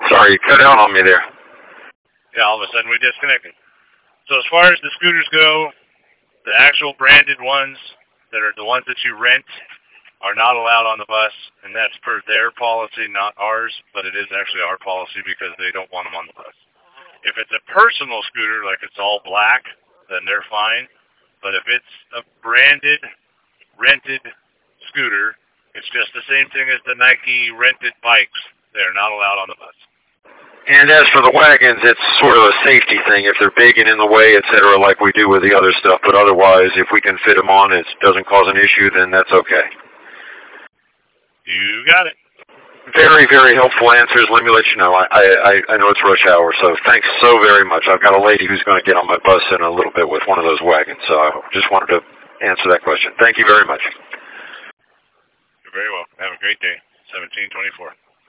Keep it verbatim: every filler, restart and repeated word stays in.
Sorry, you cut out on me there. Yeah, all of a sudden we disconnected. So as far as the scooters go, the actual branded ones that are the ones that you rent are not allowed on the bus, and that's per their policy, not ours, but it is actually our policy because they don't want them on the bus. If it's a personal scooter, like it's all black, then they're fine. But if it's a branded, rented scooter, it's just the same thing as the Nike rented bikes. They're not allowed on the bus. And as for the wagons, it's sort of a safety thing. If they're big and in the way, et cetera, like we do with the other stuff. But otherwise, if we can fit them on, it doesn't cause an issue, then that's okay. You got it. Very, very helpful answers. Let me let you know. I, I, I know it's rush hour, so thanks so very much. I've got a lady who's going to get on my bus in a little bit with one of those wagons, so I just wanted to answer that question. Thank you very much. You're very welcome. Have a great day. seventeen twenty-four.